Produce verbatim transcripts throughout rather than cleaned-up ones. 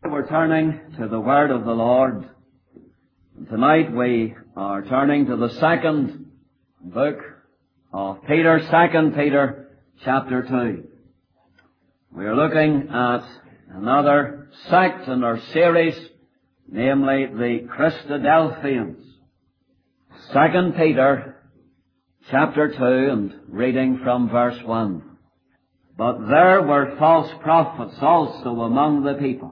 We're turning to the Word of the Lord. And tonight we are turning to the second book of Peter, Second Peter, chapter two. We are looking at another sect in our series, namely the Christadelphians. Second Peter, chapter two, and reading from verse one. But there were false prophets also among the people,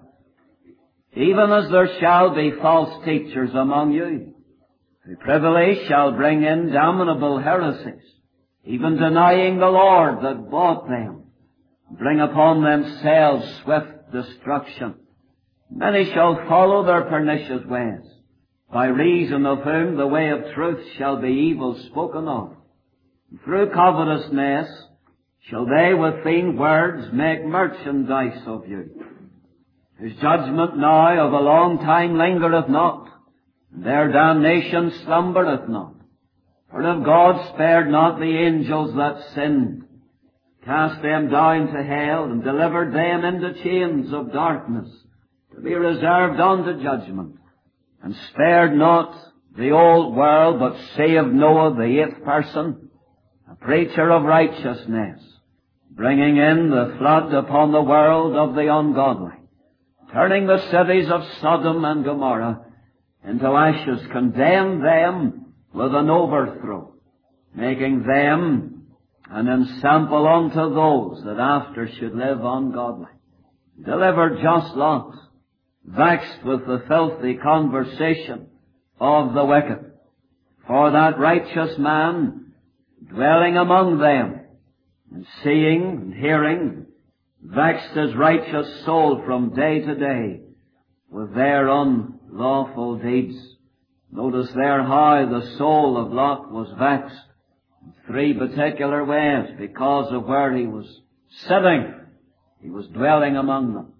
even as there shall be false teachers among you, who privily shall bring in damnable heresies, even denying the Lord that bought them, bring upon themselves swift destruction. Many shall follow their pernicious ways, by reason of whom the way of truth shall be evil spoken of. Through covetousness shall they with vain words make merchandise of you, whose judgment now of a long time lingereth not, and their damnation slumbereth not. For if God spared not the angels that sinned, cast them down to hell, and delivered them into chains of darkness, to be reserved unto judgment, and spared not the old world, but saved Noah, the eighth person, a preacher of righteousness, bringing in the flood upon the world of the ungodly, turning the cities of Sodom and Gomorrah into ashes, condemned them with an overthrow, making them an ensample unto those that after should live ungodly. Delivered just Lot, vexed with the filthy conversation of the wicked. For that righteous man, dwelling among them, and seeing and hearing, vexed his righteous soul from day to day with their unlawful deeds. Notice there how the soul of Lot was vexed in three particular ways, because of where he was sitting. He was dwelling among them.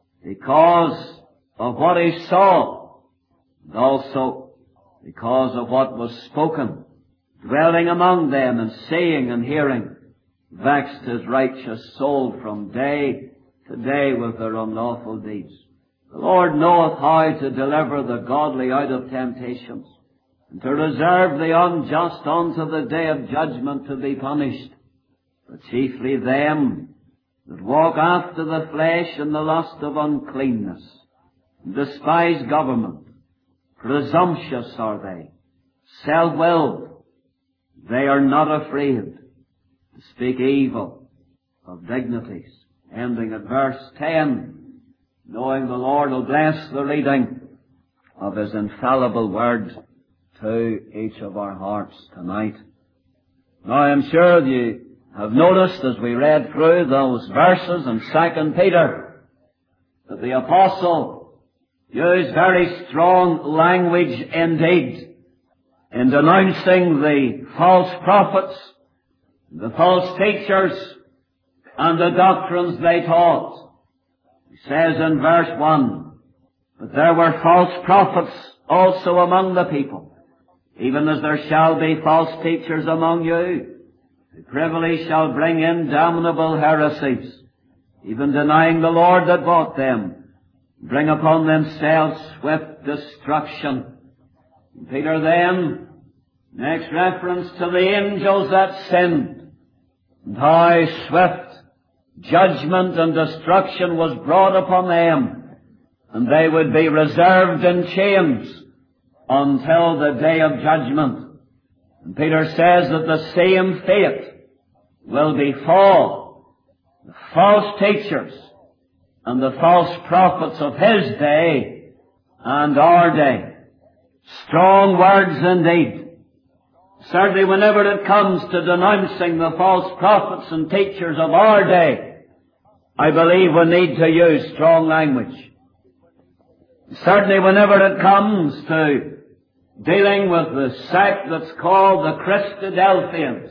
Because of what he saw, and also because of what was spoken. Dwelling among them and seeing and hearing, vexed his righteous soul from day to day with their unlawful deeds. The Lord knoweth how to deliver the godly out of temptations, and to reserve the unjust unto the day of judgment to be punished, but chiefly them that walk after the flesh in the lust of uncleanness, and despise government. Presumptuous are they, self-willed. They are not afraid to speak evil of dignities. Ending at verse ten, knowing the Lord will bless the reading of His infallible word to each of our hearts tonight. Now I am sure you have noticed as we read through those verses in Second Peter that the apostle used very strong language indeed in denouncing the false prophets, the false teachers, and the doctrines they taught. He says in verse one, but there were false prophets also among the people, even as there shall be false teachers among you, who privily shall bring in damnable heresies, even denying the Lord that bought them, bring upon themselves swift destruction. And Peter then makes reference to the angels that sinned, and how swift judgment and destruction was brought upon them, and they would be reserved in chains until the day of judgment. And Peter says that the same fate will befall the false teachers and the false prophets of his day and our day. Strong words indeed. Certainly whenever it comes to denouncing the false prophets and teachers of our day, I believe we need to use strong language. Certainly whenever it comes to dealing with the sect that's called the Christadelphians,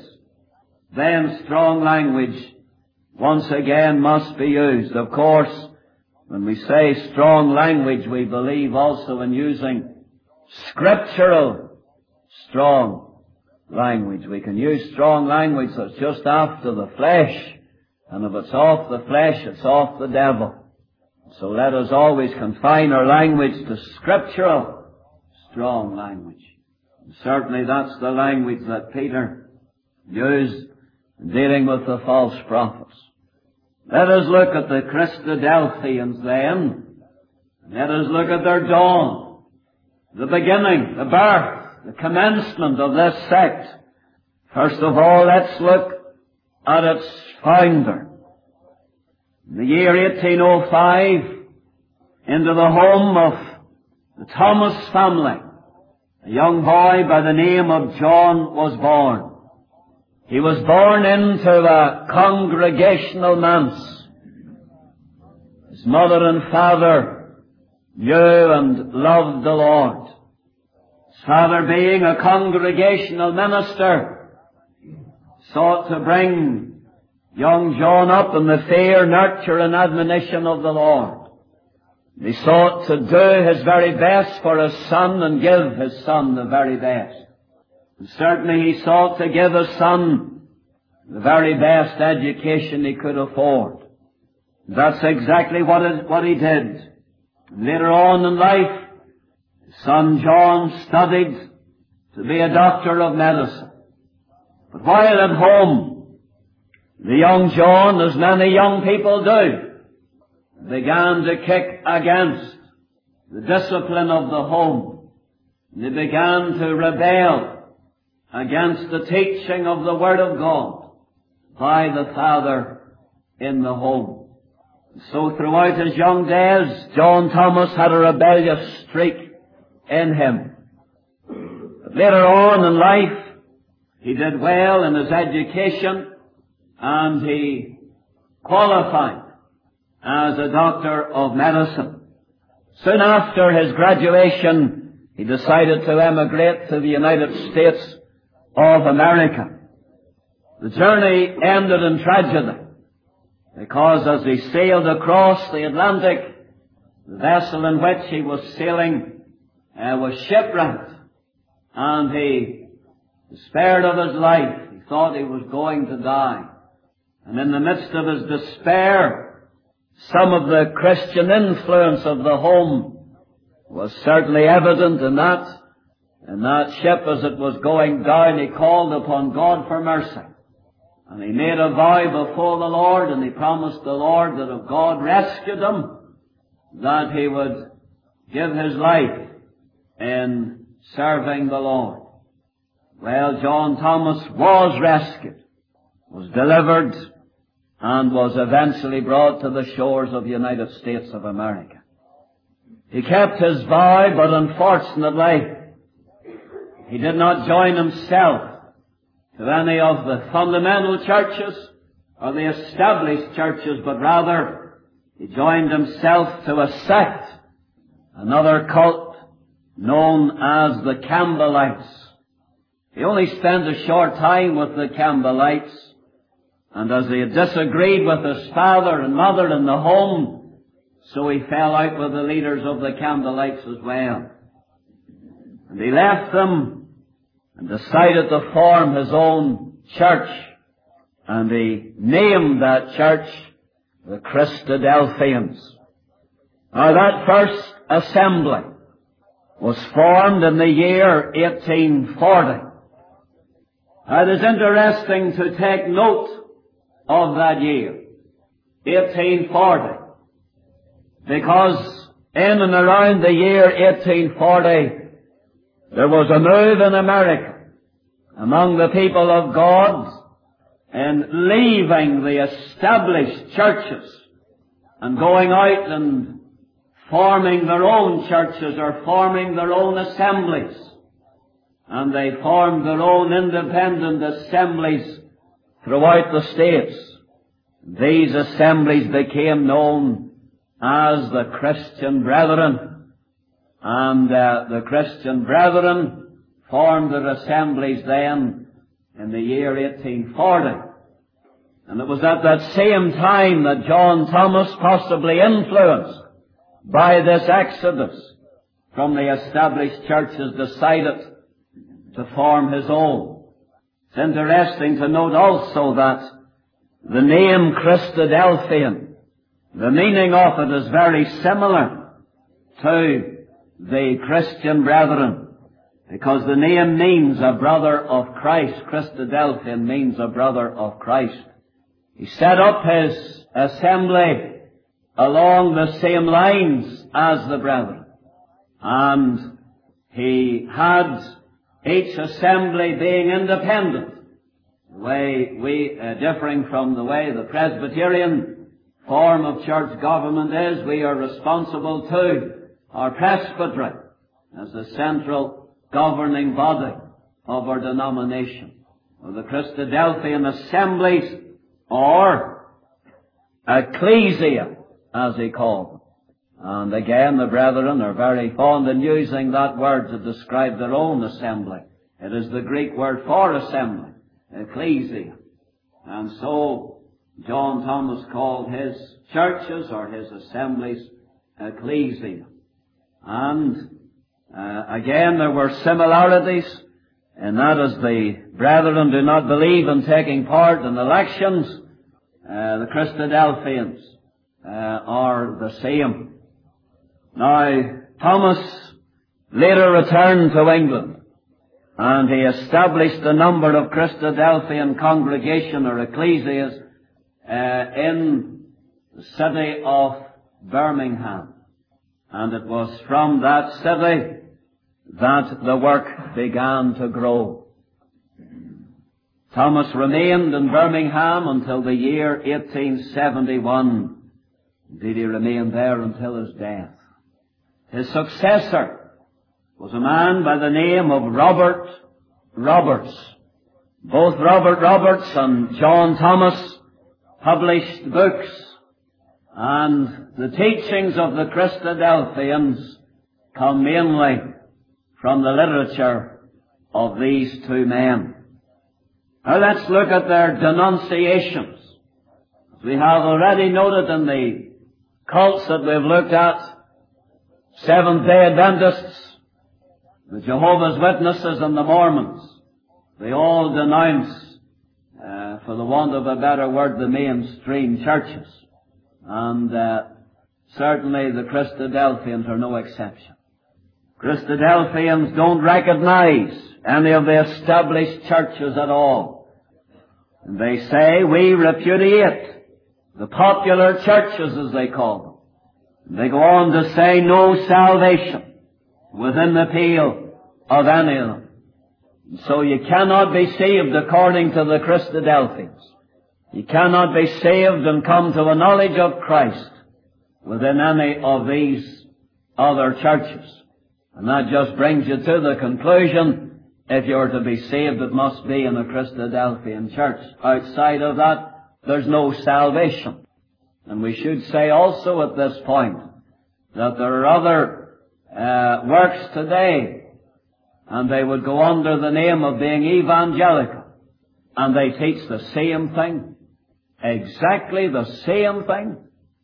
then strong language once again must be used. Of course, when we say strong language, we believe also in using scriptural strong language. We can use strong language that's just after the flesh, and if it's off the flesh, it's off the devil. So let us always confine our language to scriptural, strong language. And certainly that's the language that Peter used in dealing with the false prophets. Let us look at the Christadelphians then. Let us look at their dawn, the beginning, the birth, the commencement of this sect. First of all, let's look at its founder. In the year eighteen oh five, into the home of the Thomas family, a young boy by the name of John was born. He was born into a congregational manse. His mother and father knew and loved the Lord. His father, being a congregational minister, sought to bring young John up in the fear, nurture, and admonition of the Lord. He sought to do his very best for his son and give his son the very best. And certainly he sought to give his son the very best education he could afford. That's exactly what, it, what he did. Later on in life, his son John studied to be a doctor of medicine. But while at home, the young John, as many young people do, began to kick against the discipline of the home. They began to rebel against the teaching of the Word of God by the father in the home. So throughout his young days, John Thomas had a rebellious streak in him. But later on in life, he did well in his education, and he qualified as a doctor of medicine. Soon after his graduation, he decided to emigrate to the United States of America. The journey ended in tragedy, because as he sailed across the Atlantic, the vessel in which he was sailing uh, was shipwrecked, and he despaired of his life. He thought he was going to die. And in the midst of his despair, some of the Christian influence of the home was certainly evident in that. In that ship, as it was going down, he called upon God for mercy. And he made a vow before the Lord, and he promised the Lord that if God rescued him, that he would give his life in serving the Lord. Well, John Thomas was rescued, was delivered, and was eventually brought to the shores of the United States of America. He kept his vow, but unfortunately, he did not join himself to any of the fundamental churches or the established churches, but rather he joined himself to a sect, another cult known as the Campbellites. He only spent a short time with the Campbellites, and as he had disagreed with his father and mother in the home, so he fell out with the leaders of the Campbellites as well. And he left them and decided to form his own church, and he named that church the Christadelphians. Now, that first assembly was formed in the year eighteen forty. It is interesting to take note of that year, eighteen forty, because in and around the year eighteen forty, there was a move in America among the people of God in leaving the established churches and going out and forming their own churches or forming their own assemblies. And they formed their own independent assemblies throughout the states. These assemblies became known as the Christian Brethren. And uh, the Christian Brethren formed their assemblies then in the year eighteen forty. And it was at that same time that John Thomas, possibly influenced by this exodus from the established churches, decided to form his own. It's interesting to note also that the name Christadelphian The meaning of it is very similar to the Christian brethren, because the name means a brother of Christ. Christadelphian means a brother of Christ. He set up his assembly along the same lines as the brethren. And he had each assembly being independent, the way we, uh, differing from the way the Presbyterian form of church government is. We are responsible to our presbytery as the central governing body of our denomination. Well, the Christadelphian assemblies, or ecclesia, as he called them. And again, the brethren are very fond in using that word to describe their own assembly. It is the Greek word for assembly, ecclesia. And so, John Thomas called his churches, or his assemblies, ecclesia. And uh, again, there were similarities, and that is the brethren do not believe in taking part in elections. Uh, the Christadelphians uh, are the same. Now, Thomas later returned to England, and he established a number of Christadelphian congregation or ecclesias uh, in the city of Birmingham. And it was from that city that the work began to grow. Thomas remained in Birmingham until the year eighteen seventy-one. Indeed, he remained there until his death. His successor was a man by the name of Robert Roberts. Both Robert Roberts and John Thomas published books, and the teachings of the Christadelphians come mainly from the literature of these two men. Now let's look at their denunciations. As we have already noted in the cults that we've looked at, Seventh-day Adventists, the Jehovah's Witnesses, and the Mormons, they all denounce, uh, for the want of a better word, the mainstream churches. And uh, certainly the Christadelphians are no exception. Christadelphians don't recognize any of the established churches at all. And they say, we repudiate the popular churches, as they call them. And they go on to say no salvation within the pale of any of them. And so you cannot be saved according to the Christadelphians. You cannot be saved and come to a knowledge of Christ within any of these other churches. And that just brings you to the conclusion, if you're to be saved, it must be in a Christadelphian church. Outside of that, there's no salvation. And we should say also at this point that there are other uh, works today, and they would go under the name of being evangelical, and they teach the same thing, exactly the same thing,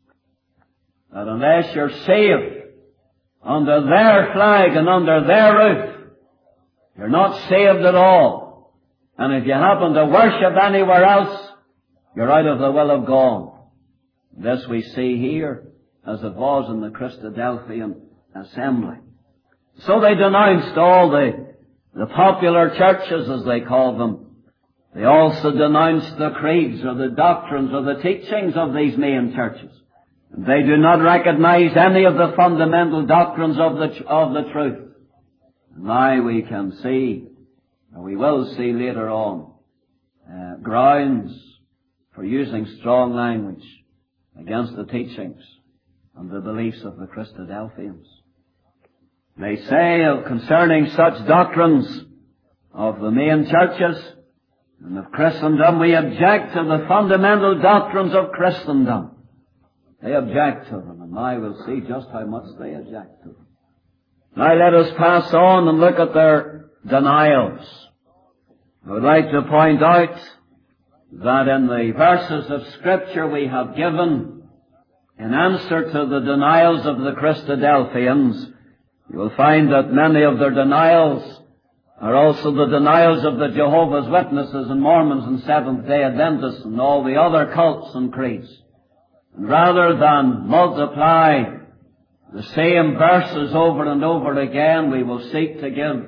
that unless you're saved under their flag and under their roof, you're not saved at all. And if you happen to worship anywhere else, you're out of the will of God. This we see here, as it was in the Christadelphian assembly. So they denounced all the, the popular churches, as they call them. They also denounced the creeds or the doctrines or the teachings of these main churches. They do not recognize any of the fundamental doctrines of the, of the truth. Now we can see, or we will see later on, uh, grounds for using strong language against the teachings and the beliefs of the Christadelphians. They say concerning such doctrines of the main churches and of Christendom, we object to the fundamental doctrines of Christendom. They object to them, and now we'll see just how much they object to them. Now let us pass on and look at their denials. I would like to point out that in the verses of Scripture we have given, in answer to the denials of the Christadelphians, you will find that many of their denials are also the denials of the Jehovah's Witnesses and Mormons and Seventh-day Adventists and all the other cults and creeds. And rather than multiply the same verses over and over again, we will seek to give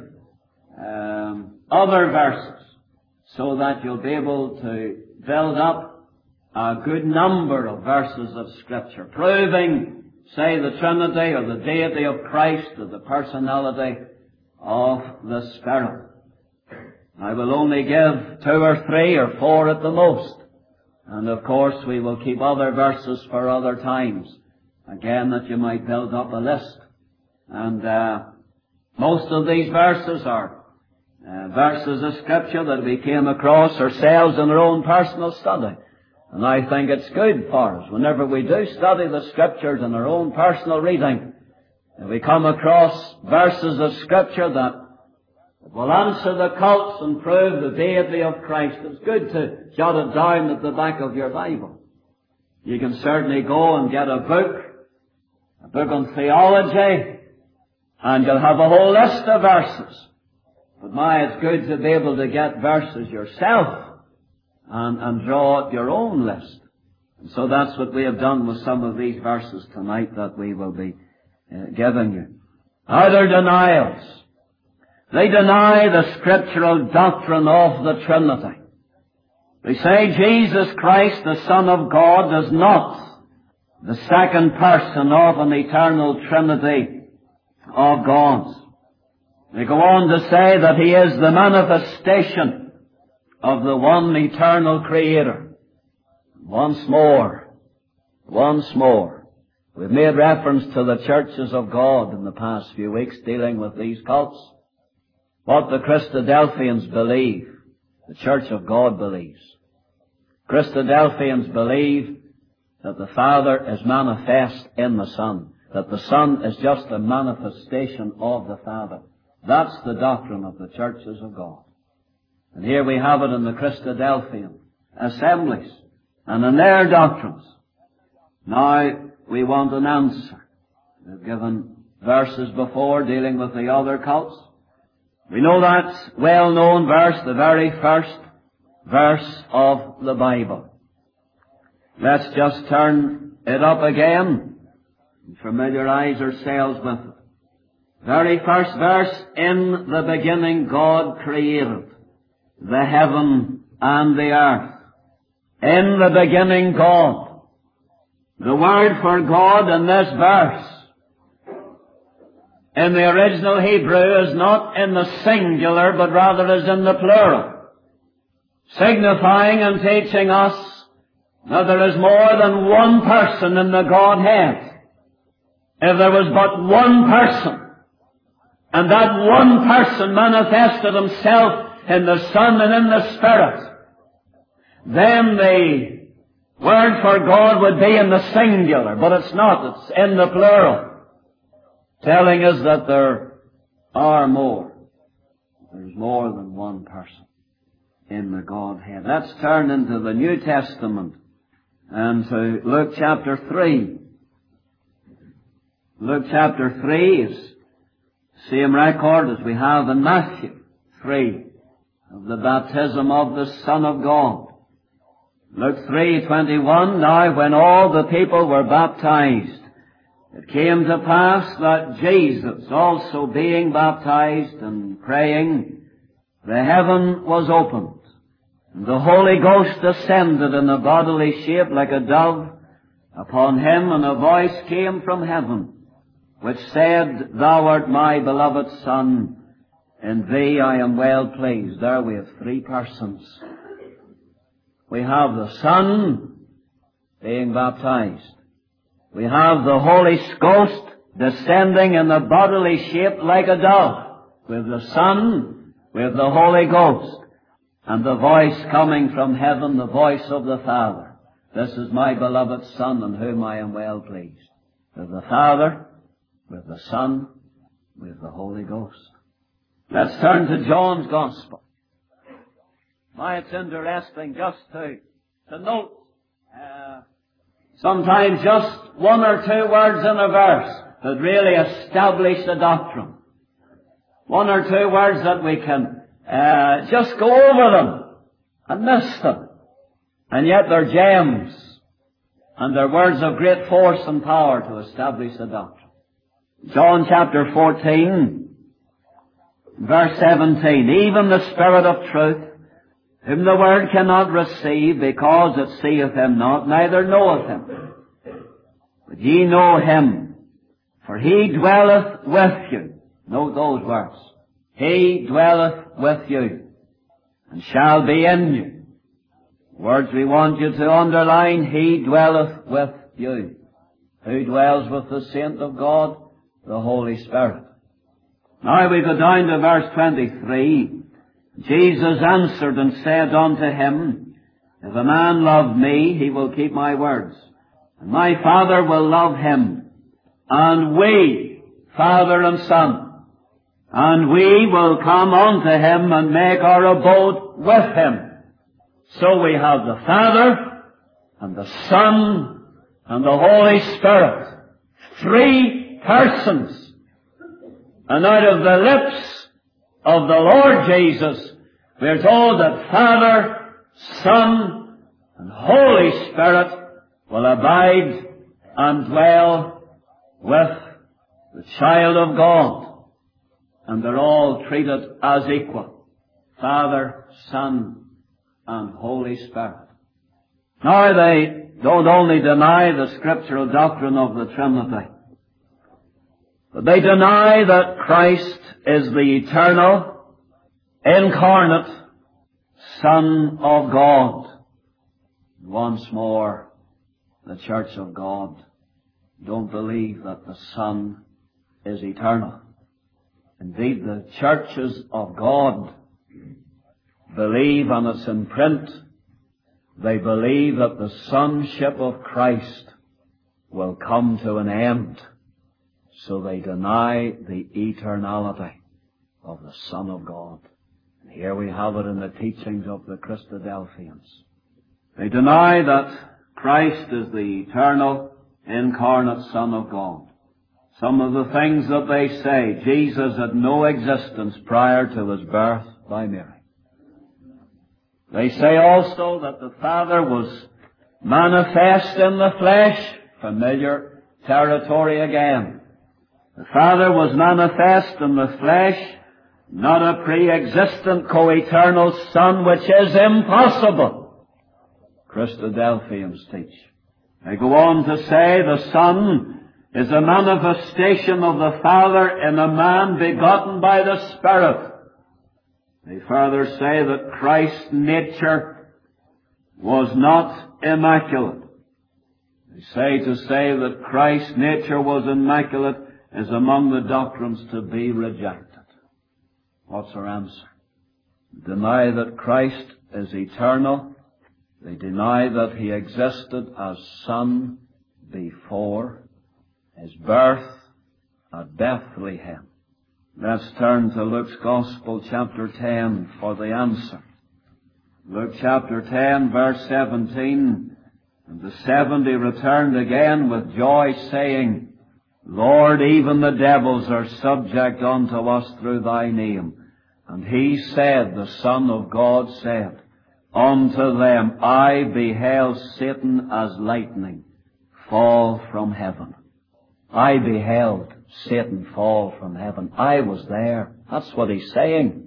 um, other verses so that you'll be able to build up a good number of verses of Scripture, proving, say, the Trinity or the deity of Christ or the personality of the Spirit. I will only give two or three or four at the most. And of course we will keep other verses for other times. Again, that you might build up a list. And uh, most of these verses are uh, verses of Scripture that we came across ourselves in our own personal study. And I think it's good for us, whenever we do study the Scriptures in our own personal reading, if we come across verses of Scripture that will answer the cults and prove the deity of Christ, it's good to jot it down at the back of your Bible. You can certainly go and get a book, a book on theology, and you'll have a whole list of verses. But my, it's good to be able to get verses yourself and, and draw up your own list. And so that's what we have done with some of these verses tonight that we will be uh, giving you. Other denials. They deny the scriptural doctrine of the Trinity. They say Jesus Christ, the Son of God, is not the second person of an eternal Trinity of God. They go on to say that He is the manifestation of the one eternal Creator. Once more, once more, we've made reference to the churches of God in the past few weeks dealing with these cults. What the Christadelphians believe, the Church of God believes. Christadelphians believe that the Father is manifest in the Son, that the Son is just a manifestation of the Father. That's the doctrine of the churches of God. And here we have it in the Christadelphian assemblies and in their doctrines. Now we want an answer. We've given verses before dealing with the other cults. We know that well-known verse, the very first verse of the Bible. Let's just turn it up again and familiarize ourselves with it. Very first verse, in the beginning God created the heaven and the earth. In the beginning God. The word for God in this verse in the original Hebrew is not in the singular, but rather is in the plural, signifying and teaching us that there is more than one person in the Godhead. If there was but one person, and that one person manifested Himself in the Son and in the Spirit, then the word for God would be in the singular, but it's not. It's in the plural, telling us that there are more. There's more than one person in the Godhead. Let's turn into the New Testament and to Luke chapter three. Luke chapter three is the same record as we have in Matthew three of the baptism of the Son of God. Luke three twenty-one, now when all the people were baptized, it came to pass that Jesus, also being baptized and praying, the heaven was opened, and the Holy Ghost descended in a bodily shape like a dove upon Him, and a voice came from heaven, which said, Thou art my beloved Son, in Thee I am well pleased. There we have three persons. We have the Son being baptized. We have the Holy Ghost descending in a bodily shape like a dove, with the Son, with the Holy Ghost, and the voice coming from heaven, the voice of the Father. This is my beloved Son, in whom I am well pleased. With the Father, with the Son, with the Holy Ghost. Let's turn to John's Gospel. Why, it's interesting just to, to note uh, sometimes just one or two words in a verse that really establish the doctrine. One or two words that we can uh, just go over them and miss them. And yet they're gems. and they're words of great force and power to establish the doctrine. John chapter fourteen, verse seventeen, even the Spirit of truth, whom the world cannot receive, because it seeth him not, neither knoweth him. But ye know him, for he dwelleth with you. Note those words. He dwelleth with you, and shall be in you. Words we want you to underline, he dwelleth with you. Who dwells with the saint of God? The Holy Spirit. Now we go down to verse twenty-three. Jesus answered and said unto him, If a man love me, he will keep my words, and my Father will love him, and we, Father and Son, and we will come unto him and make our abode with him. So we have the Father, and the Son, and the Holy Spirit. Three persons. And out of the lips of the Lord Jesus, we are told that Father, Son, and Holy Spirit will abide and dwell with the child of God. And they're all treated as equal. Father, Son, and Holy Spirit. Now they don't only deny the scriptural doctrine of the Trinity, but they deny that Christ is the eternal, incarnate Son of God. Once more, the Church of God don't believe that the Son is eternal. Indeed, the churches of God believe, and it's in print, they believe that the sonship of Christ will come to an end. So they deny the eternality of the Son of God. And here we have it in the teachings of the Christadelphians. They deny that Christ is the eternal, incarnate Son of God. Some of the things that they say, Jesus had no existence prior to his birth by Mary. They say also that the Father was manifest in the flesh, familiar territory again. The Father was manifest in the flesh, not a pre-existent co-eternal Son, which is impossible. Christadelphians teach. They go on to say the Son is a manifestation of the Father in a man begotten by the Spirit. They further say that Christ's nature was not immaculate. They say to say that Christ's nature was immaculate is among the doctrines to be rejected. What's our answer? Deny that Christ is eternal. They deny that he existed as Son before his birth at Bethlehem. Let's turn to Luke's Gospel, chapter ten, for the answer. Luke chapter ten, verse seventeen. And the seventy returned again with joy, saying, Lord, even the devils are subject unto us through thy name. And he said, the Son of God said, unto them, I beheld Satan as lightning fall from heaven. I beheld Satan fall from heaven. I was there. That's what he's saying.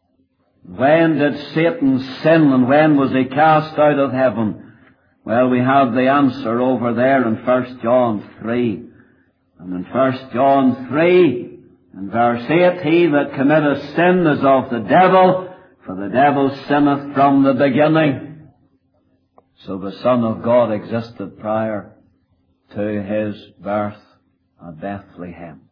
When did Satan sin, and when was he cast out of heaven? Well, we have the answer over there in First John three. And in First John three, in verse eight, he that committeth sin is of the devil, for the devil sinneth from the beginning. So the Son of God existed prior to his birth at Bethlehem.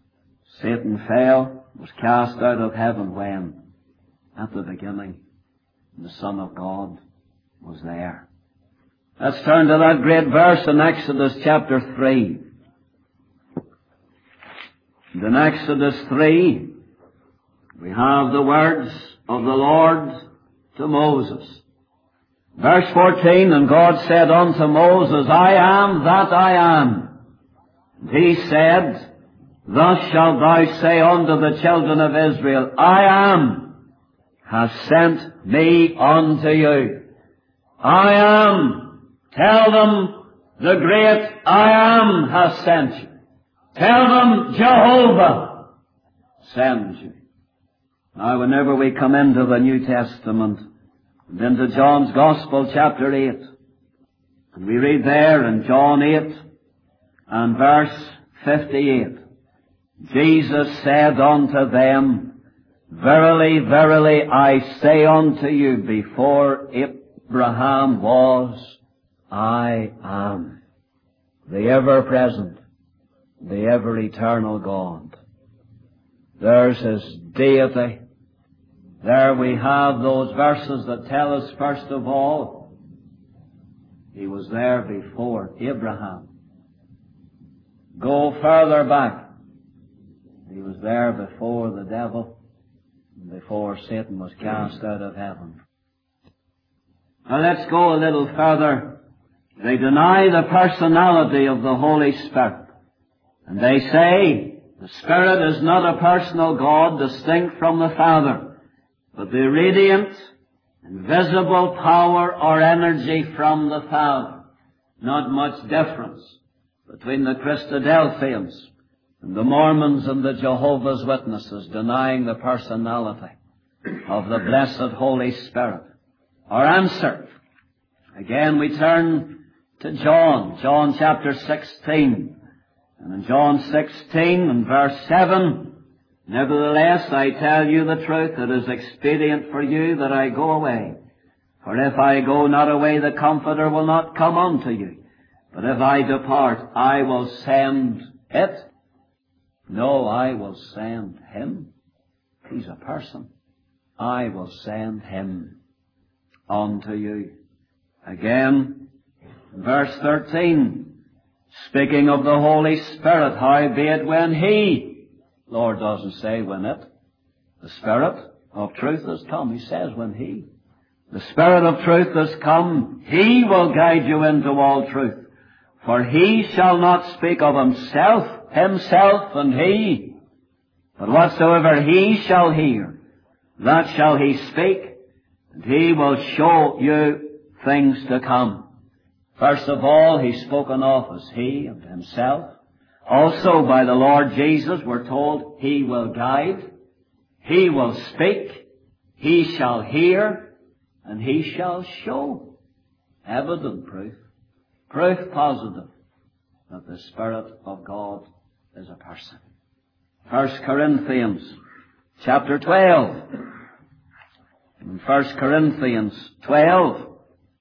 Satan fell, was cast out of heaven when? At the beginning. The Son of God was there. Let's turn to that great verse in Exodus chapter three. In Exodus three, we have the words of the Lord to Moses. Verse fourteen, and God said unto Moses, I am that I am. And he said, Thus shalt thou say unto the children of Israel, I am, has sent me unto you. I am. Tell them The great I Am has sent you. Tell them Jehovah sends you. Now, whenever we come into the New Testament and into John's Gospel, chapter eight, and we read there in John eight and verse fifty-eight, Jesus said unto them, Verily, verily, I say unto you, before Abraham was, I am. The ever-present, the ever-eternal God. There's His deity. There we have those verses that tell us, first of all, He was there before Abraham. Go further back. He was there before the devil, and before Satan was cast out of heaven. Now let's go a little further. They deny the personality of the Holy Spirit. And they say the Spirit is not a personal God distinct from the Father, but the radiant, invisible power or energy from the Father. Not much difference between the Christadelphians and the Mormons and the Jehovah's Witnesses denying the personality of the blessed Holy Spirit. Our answer, again we turn to John, John chapter sixteen. And in John sixteen and verse seven, Nevertheless I tell you the truth, it is expedient for you that I go away. For if I go not away, the Comforter will not come unto you. But if I depart, I will send it. No, I will send Him. He's a person. I will send Him unto you. Again, verse thirteen, speaking of the Holy Spirit, howbeit when He, Lord doesn't say when it, the Spirit of truth has come. He says when He. The Spirit of truth has come, He will guide you into all truth. For He shall not speak of Himself, Himself and He, but whatsoever He shall hear, that shall He speak, and He will show you things to come. First of all, He's spoken of as He and Himself. Also, by the Lord Jesus, we're told He will guide, He will speak, He shall hear, and He shall show. Evident proof. Proof positive that the Spirit of God is a person. First Corinthians chapter twelve. In First Corinthians twelve,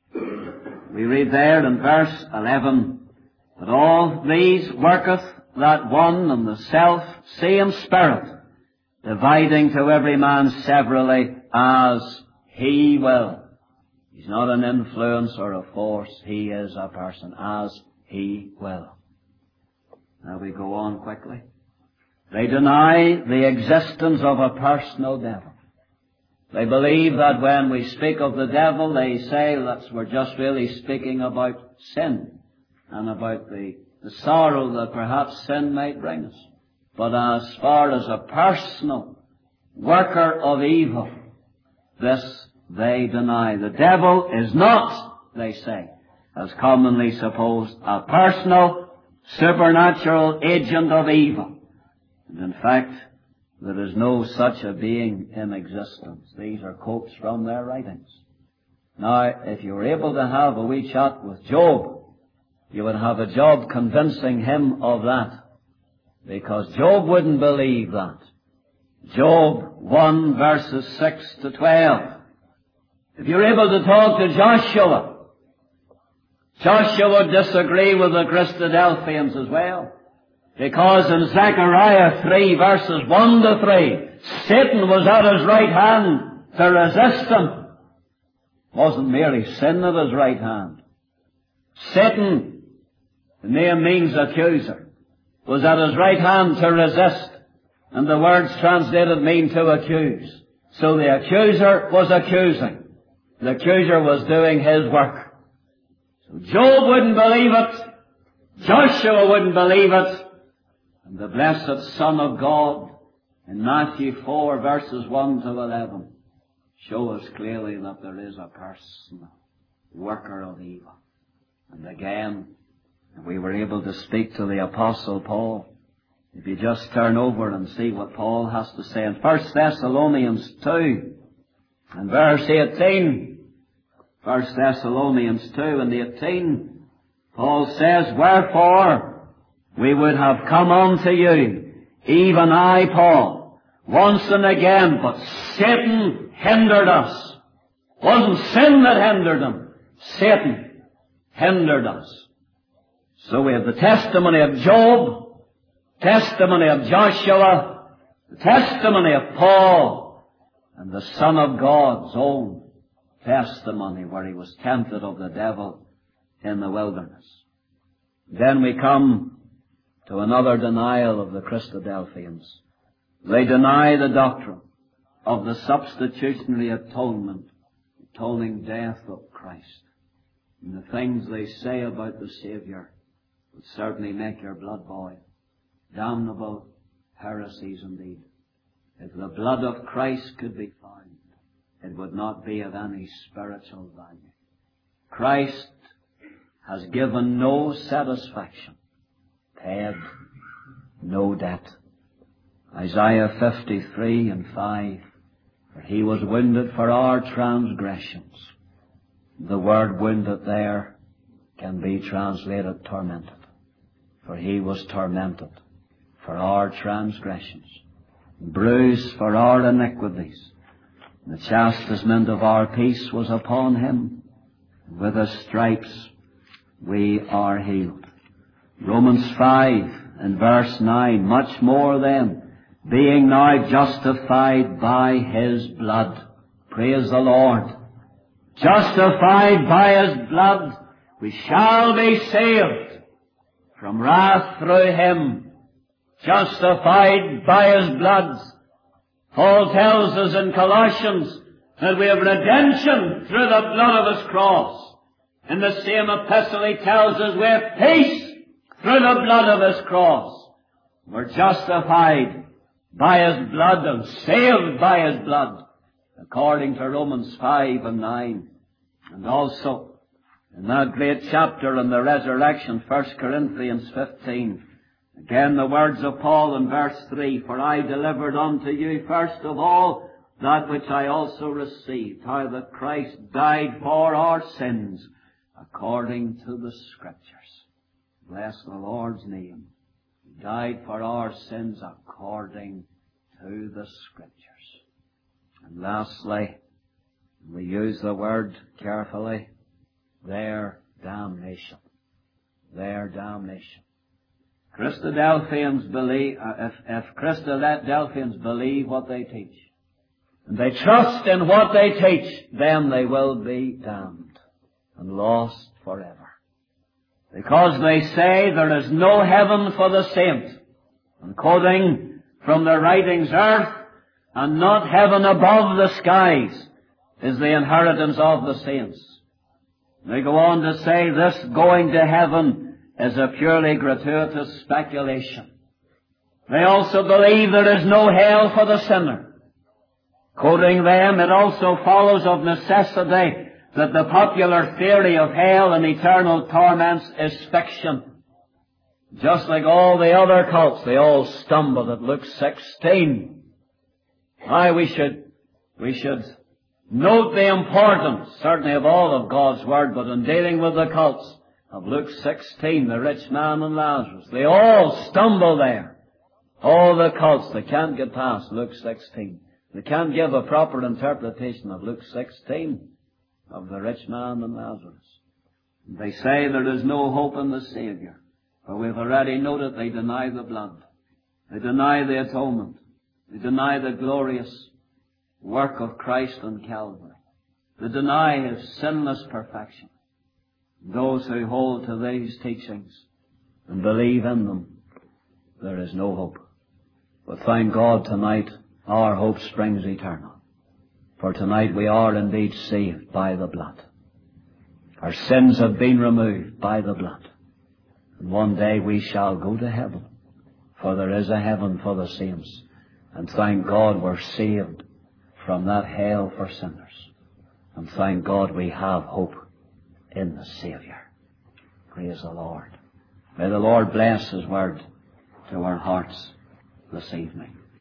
we read there in verse eleven, But all these worketh that one and the self same Spirit, dividing to every man severally as He will. He's not an influence or a force. He is a person as He will. Now we go on quickly. They deny the existence of a personal devil. They believe that when we speak of the devil, they say that we're just really speaking about sin and about the, the sorrow that perhaps sin might bring us. But as far as a personal worker of evil, this they deny. The devil is not, they say, as commonly supposed, a personal, supernatural agent of evil. And in fact, there is no such a being in existence. These are quotes from their writings. Now, if you were able to have a wee chat with Job, you would have a job convincing him of that. Because Job wouldn't believe that. Job one verses six to twelve. If you're able to talk to Joshua, Joshua would disagree with the Christadelphians as well. Because in Zechariah three verses one to three, Satan was at his right hand to resist him. It wasn't merely sin at his right hand. Satan, the name means accuser, was at his right hand to resist. And the words translated mean to accuse. So the accuser was accusing. The accuser was doing his work. So Job wouldn't believe it. Joshua wouldn't believe it. And the blessed Son of God in Matthew four verses one to eleven show us clearly that there is a person, worker of evil. And again, We were able to speak to the Apostle Paul. If you just turn over and see what Paul has to say in First Thessalonians two, and verse eighteen. First Thessalonians two and eighteen, Paul says, "Wherefore we would have come unto you, even I, Paul, once and again, but Satan hindered us." It wasn't sin that hindered him. Satan hindered us. So we have the testimony of Job, testimony of Joshua, the testimony of Paul, and the Son of God's own testimony where he was tempted of the devil in the wilderness. Then we come to another denial of the Christadelphians. They deny the doctrine of the substitutionary atonement, atoning death of Christ. And the things they say about the Savior would certainly make your blood boil. Damnable heresies indeed. If the blood of Christ could be found, it would not be of any spiritual value. Christ has given no satisfaction, paid no debt. Isaiah fifty-three and five, "For he was wounded for our transgressions." The word wounded there can be translated tormented. For he was tormented for our transgressions, bruised for our iniquities. The chastisement of our peace was upon him. With his stripes we are healed. Romans five and verse nine, "Much more then, being now justified by his blood." Praise the Lord. Justified by his blood, we shall be saved from wrath through him. Justified by his blood. Paul tells us in Colossians that we have redemption through the blood of his cross. In the same epistle he tells us we have peace through the blood of his cross. We're justified by his blood and saved by his blood, according to Romans five and nine. And also, in that great chapter on the resurrection, First Corinthians fifteen, again the words of Paul in verse three, "For I delivered unto you first of all that which I also received, how that Christ died for our sins, according to the Scriptures." Bless the Lord's name. He died for our sins according to the Scriptures. And lastly, we use the word carefully, their damnation. Their damnation. Christadelphians believe, if, if Christadelphians believe what they teach, and they trust in what they teach, then they will be damned and lost forever. Because they say there is no heaven for the saint, and quoting from the writings, "Earth and not heaven above the skies is the inheritance of the saints." They go on to say this going to heaven is a purely gratuitous speculation. They also believe there is no hell for the sinner. Quoting them, it also follows of necessity that the popular theory of hell and eternal torments is fiction. Just like all the other cults, they all stumble at Luke sixteen. Why, we should, we should note the importance, certainly of all of God's Word, but in dealing with the cults of Luke sixteen, the rich man and Lazarus, they all stumble there. All the cults, they can't get past Luke sixteen. They can't give a proper interpretation of Luke sixteen, of the rich man and Lazarus. They say there is no hope in the Savior. For we've already noted they deny the blood. They deny the atonement. They deny the glorious work of Christ on Calvary. They deny his sinless perfection. Those who hold to these teachings and believe in them, there is no hope. But thank God tonight, our hope springs eternal. For tonight we are indeed saved by the blood. Our sins have been removed by the blood. And one day we shall go to heaven. For there is a heaven for the saints. And thank God we're saved from that hell for sinners. And thank God we have hope in the Savior. Praise the Lord. May the Lord bless His Word to our hearts this evening.